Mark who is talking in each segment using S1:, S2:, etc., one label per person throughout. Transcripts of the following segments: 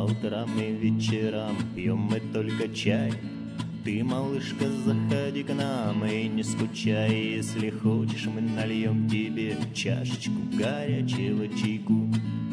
S1: утрам и вечерам пьем мы только чай. Ты, малышка, заходи к нам и не скучай. Если хочешь, мы нальем тебе чашечку горячего чайку.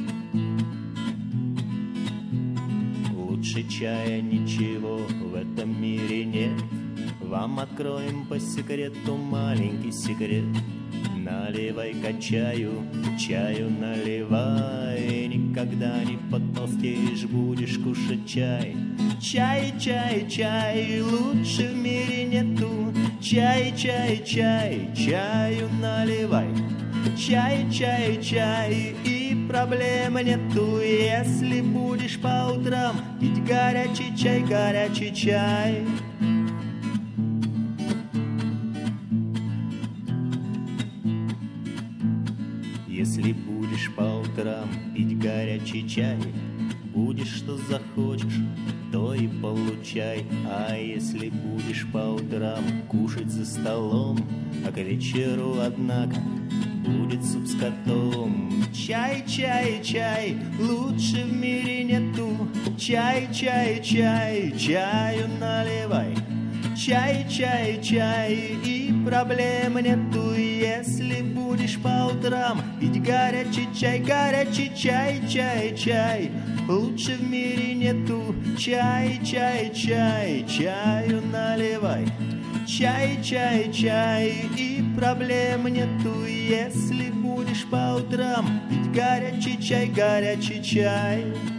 S1: Лучше чая ничего в этом мире нет. Вам откроем по секрету маленький секрет. Наливай-ка чаю, чаю наливай. Никогда не потолстеешь, будешь кушать чай. Чай, чай, чай, лучше в мире нету. Чай, чай, чай, чаю наливай. Чай, чай, чай, и проблем нету, если будешь по утрам пить горячий чай, горячий чай. Если будешь по утрам пить горячий чай, будешь что захочешь, то и получай. А если будешь по утрам кушать за столом, а к вечеру, однако, будет суп с котом. Чай, чай, чай, лучше в мире нету. Чай, чай, чай, чаю наливай. Чай, чай, чай, и проблем нету, если будешь по утрам пить горячий чай, чай, чай, лучше в мире нету. Чай, чай, чай, чаю наливай. Чай, чай, чай, и проблем нету, если будешь по утрам пить горячий чай, горячий чай.